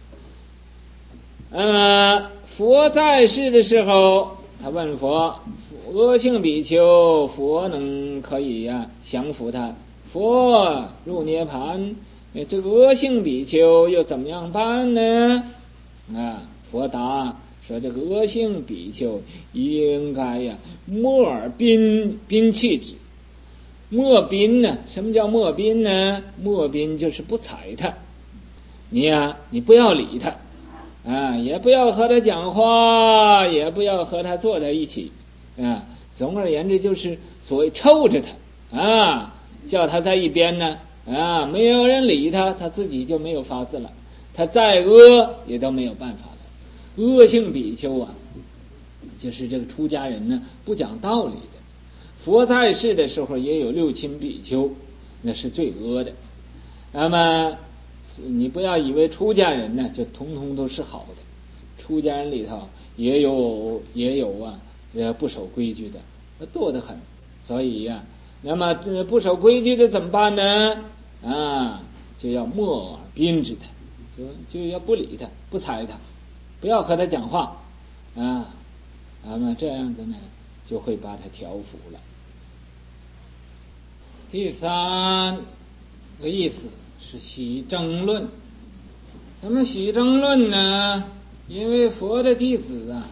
呃佛在世的时候，他问佛，阿性比丘，佛能可以呀、啊、降服他。佛入涅盘，这个阿性比丘又怎么样办呢？啊，佛答说，这个阿性比丘应该呀默而宾宾弃之。默宾呢？什么叫默宾呢？默宾就是不睬他，你呀、啊，你不要理他啊，也不要和他讲话，也不要和他坐在一起啊。总而言之，就是所谓臭着他啊，叫他在一边呢啊，没有人理他，他自己就没有法子了。他再阿也都没有办法了。阿性比丘啊，就是这个出家人呢，不讲道理的。佛在世的时候也有六亲比丘，那是最阿的。那么你不要以为出家人呢就通通都是好的，出家人里头也有也有啊呃不守规矩的，多得很。所以呀、啊，那么不守规矩的怎么办呢？啊，就要默而宾之他，就就要不理他，不睬他，不要和他讲话啊。那么这样子呢，就会把他调伏了。第三个意思是喜争论。怎么喜争论呢？因为佛的弟子啊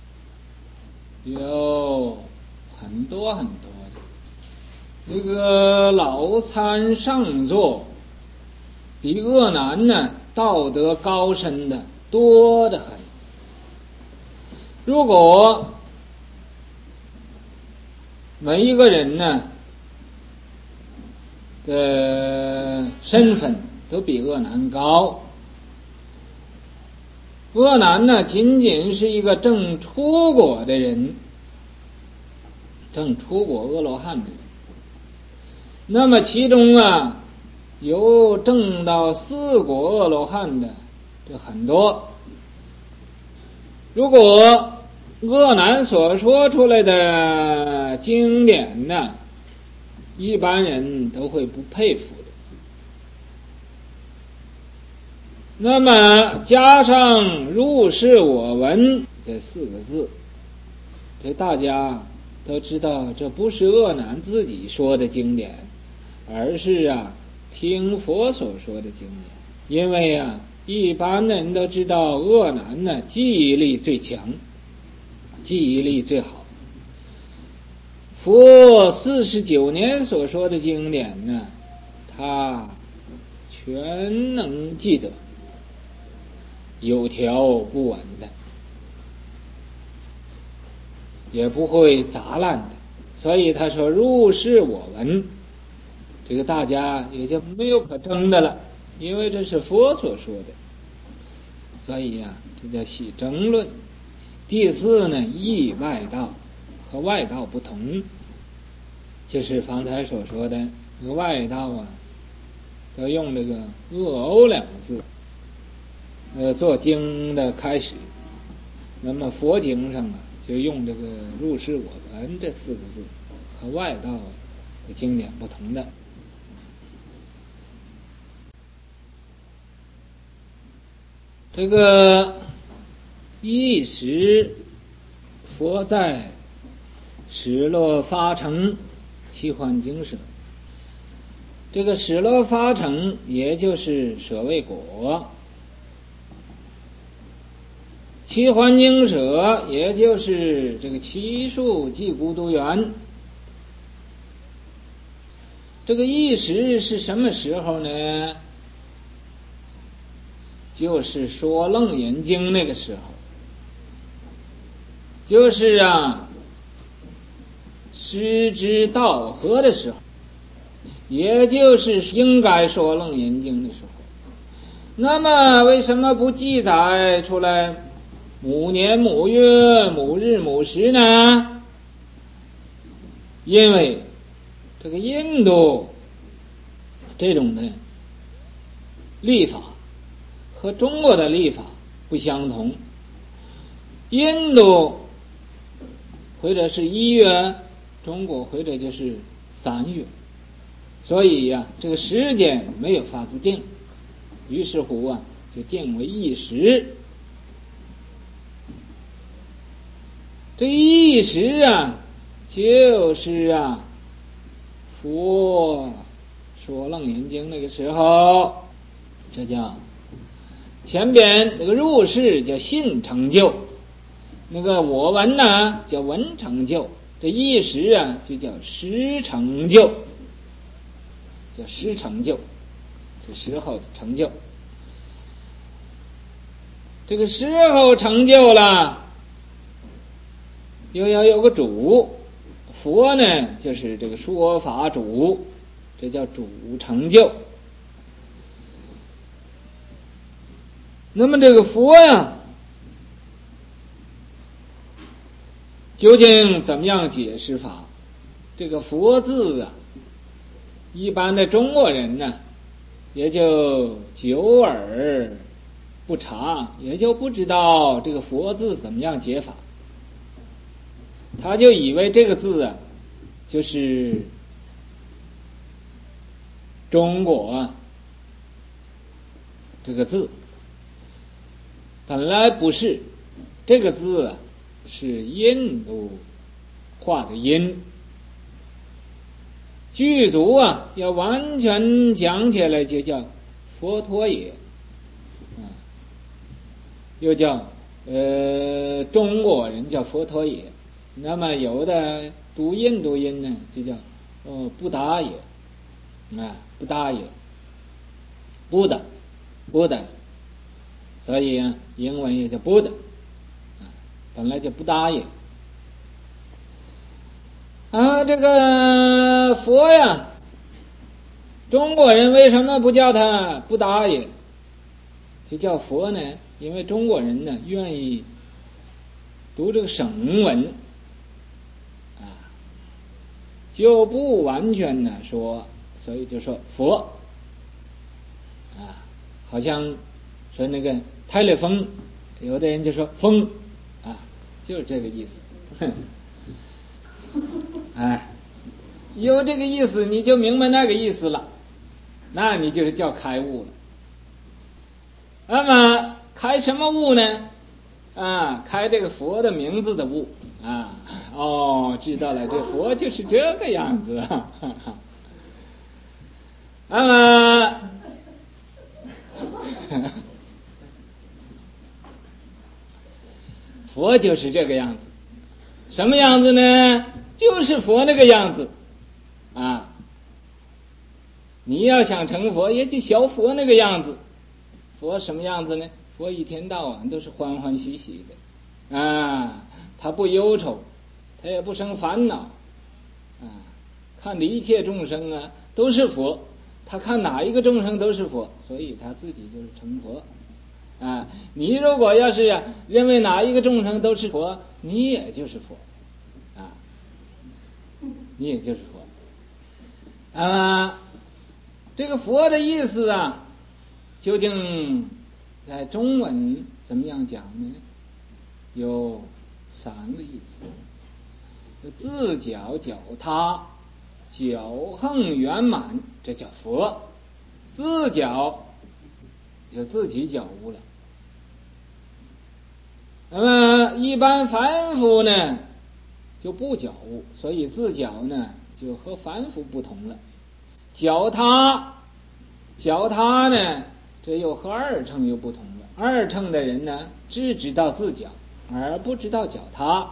有很多很多的，这个老参上座比鄂南呢道德高深的多得很。如果每一个人呢的身份都比鄂南高，鄂南呢仅仅是一个正出国的人，正出国阿罗汉的人，那么其中啊有证到四果阿罗汉的这很多。如果鄂南所说出来的经典呢，一般人都会不佩服的。那么加上入世我闻这四个字，这大家都知道，这不是鄂南自己说的经典，而是啊听佛所说的经典。因为啊一般人都知道鄂南呢记忆力最强，记忆力最好。佛四十九年所说的经典呢，他全能记得，有条不紊的，也不会杂乱的。所以他说入世我闻，这个大家也就没有可争的了，因为这是佛所说的。所以呀、啊，这叫系争论。第四呢，异外道和外道不同，就是方才所说的那个外道啊，都用这个恶欧两个字呃做经的开始。那么佛经上啊就用这个入世我闻这四个字，和外道的经典不同的。这个一时佛在始落发成七幻经舍，这个始落发成也就是舍卫果，七幻经舍也就是这个七树即孤独园。这个一时是什么时候呢？就是说楞严经那个时候，就是啊失之道合的时候，也就是应该说楞严经的时候。那么为什么不记载出来某年某月某日某时呢？因为这个印度这种的历法和中国的历法不相同，印度或者是一月，中国或者就是三月，所以呀、啊，这个时间没有法子定，于是乎啊，就定为一时。这一时啊，就是啊，佛说楞严经那个时候，这叫前边那个入世叫信成就，那个我闻呢叫闻成就，这一时啊就叫实成就，叫实成就，这时候的成就。这个时候成就了，又要有个主，佛呢就是这个说法主，这叫主成就。那么这个佛呀，究竟怎么样解释法？这个佛字啊，一般的中国人呢，也就久而不察，也就不知道这个佛字怎么样解法。他就以为这个字啊，就是中国啊这个字。本来不是，这个字啊是印度话的音。具足啊要完全讲起来就叫佛陀也，啊，又叫呃中国人叫佛陀也。那么有的读印度音呢就叫哦不达也，啊不达也。 Buddha Buddha，所以啊，英文也叫 Buddha， 啊，本来就不打也。啊，这个佛呀，中国人为什么不叫他不打也，就叫佛呢？因为中国人呢愿意读这个省文啊，就不完全的说，所以就说佛啊，好像说那个泰勒风，有的人就说风啊，就是这个意思。哼，哎，有这个意思你就明白那个意思了，那你就是叫开悟了。那么开什么悟呢？啊，开这个佛的名字的悟啊！哦，知道了，这佛就是这个样子啊。那么佛就是这个样子，什么样子呢？就是佛那个样子啊！你要想成佛，也就学佛那个样子。佛什么样子呢？佛一天到晚都是欢欢喜喜的啊，他不忧愁，他也不生烦恼啊。看的一切众生啊都是佛，他看哪一个众生都是佛，所以他自己就是成佛啊。你如果要是、啊、认为哪一个众生都是佛，你也就是佛啊，你也就是佛啊。这个佛的意思啊，究竟在中文怎么样讲呢？有三个意思：自觉觉他，觉行圆满，这叫佛。自觉就自己觉悟了。那么一般凡夫呢就不觉悟，所以自觉呢就和凡夫不同了。觉他，觉他呢，这又和二乘又不同了。二乘的人呢，只知道自觉，而不知道觉他。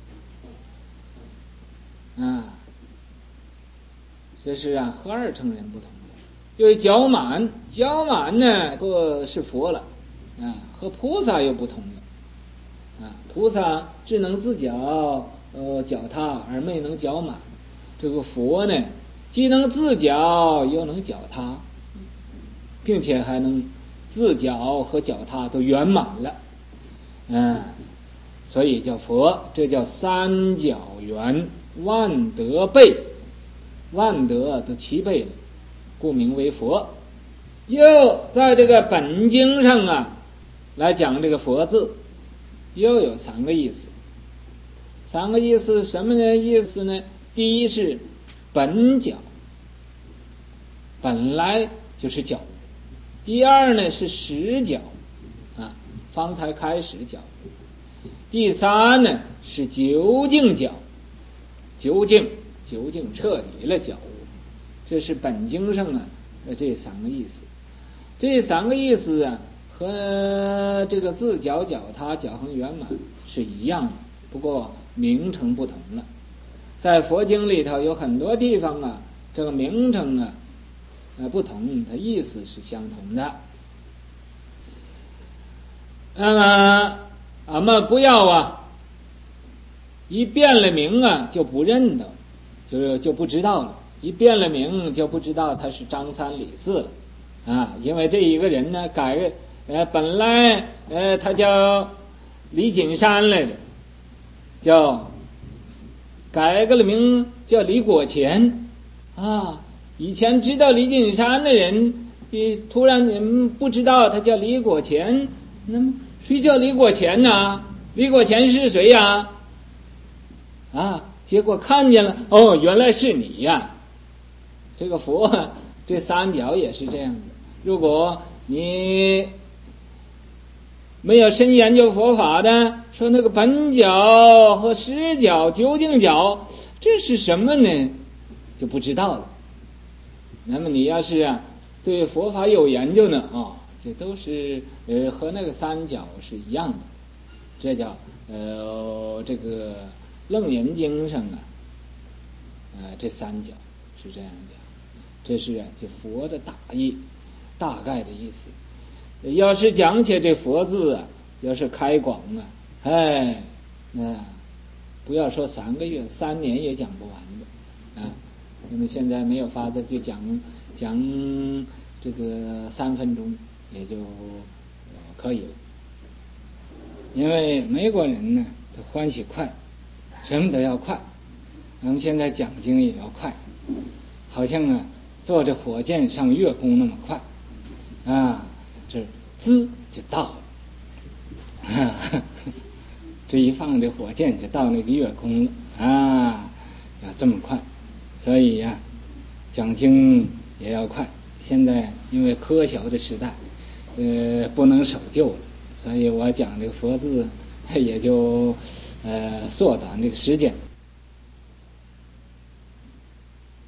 啊，这是啊，和二乘人不同的。因为觉满，觉满呢，和是佛了，啊，和菩萨又不同了。啊，菩萨只能自觉，呃，觉他，而没能觉满。这个佛呢，既能自觉，又能觉他，并且还能自觉和觉他都圆满了，嗯，所以叫佛。这叫三觉圆，万德备，万德都齐备了，故名为佛。又在这个本经上啊，来讲这个佛字，又有三个意思。三个意思什么呢？意思呢？第一是本觉，本来就是觉。第二呢是实觉，啊，方才开始觉。第三呢是究竟觉，究竟究竟彻底了觉悟。这是本经上啊这三个意思。这三个意思啊和这个自觉觉他觉行圆满是一样的，不过名称不同了。在佛经里头有很多地方啊，这个名称啊呃不同，它意思是相同的。那么俺们不要啊一变了名啊就不认得，就就不知道了。一变了名就不知道他是张三李四了啊，因为这一个人呢改呃本来呃他叫李景山来着，叫改个了名叫李果乾啊。以前知道李景山的人，突然你不知道他叫李果乾，那么谁叫李果乾呢？李果乾是谁呀？啊，结果看见了，哦，原来是你呀！这个佛，这三角也是这样的。如果你没有深研究佛法的，说那个本角和实角、究竟角，这是什么呢？就不知道了。那么你要是啊对佛法有研究呢，哦，这都是呃和那个三角是一样的。这叫呃这个楞严经上啊，呃这三角是这样讲。这是啊就佛的大意。 大概的意思。要是讲起这佛字啊，要是开广啊，哎，那不要说三个月，三年也讲不完的啊。那么现在没有法子，就讲讲这个三分钟也就可以了。因为美国人呢，他欢喜快，什么都要快。咱们现在讲经也要快，好像啊坐着火箭上月宫那么快啊，这滋就到了，啊、这一放这火箭就到那个月宫了啊，要这么快。所以呀、啊，讲经也要快。现在因为科学的时代，呃，不能守旧了，所以我讲这个佛字也就呃缩短这个时间。